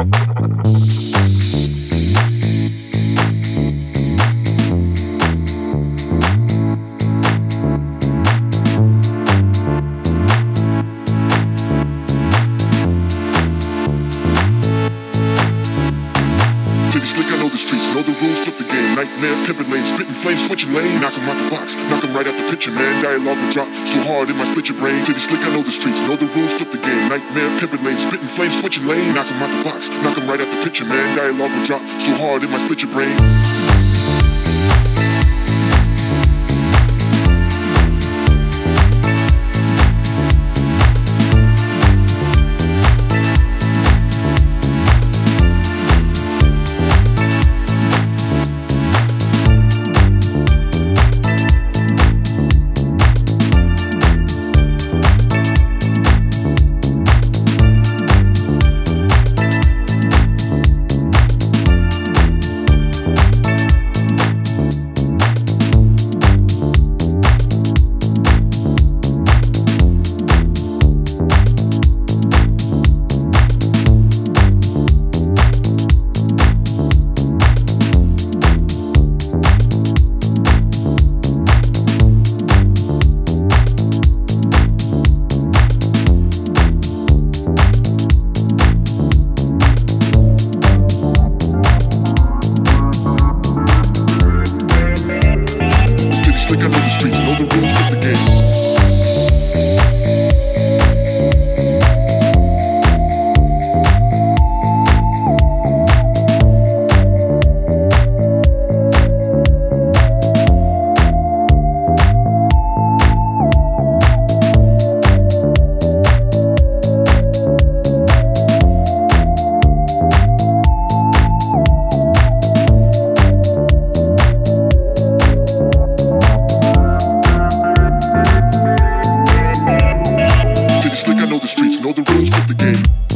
Nightmare, pimpin' lane, spittin' flames, switchin' lane. Knock 'em out the box, knock 'em right out the picture, man. Dialogue will drop so hard it might split your brain. City slick, I know the streets, know the rules, flip the game. Nightmare, pimpin' lane, spittin' flames, switchin' lane. Knock 'em out the box, knock 'em right out the picture, man. Dialogue will drop so hard it might split your brain. Know the rules, flip the game.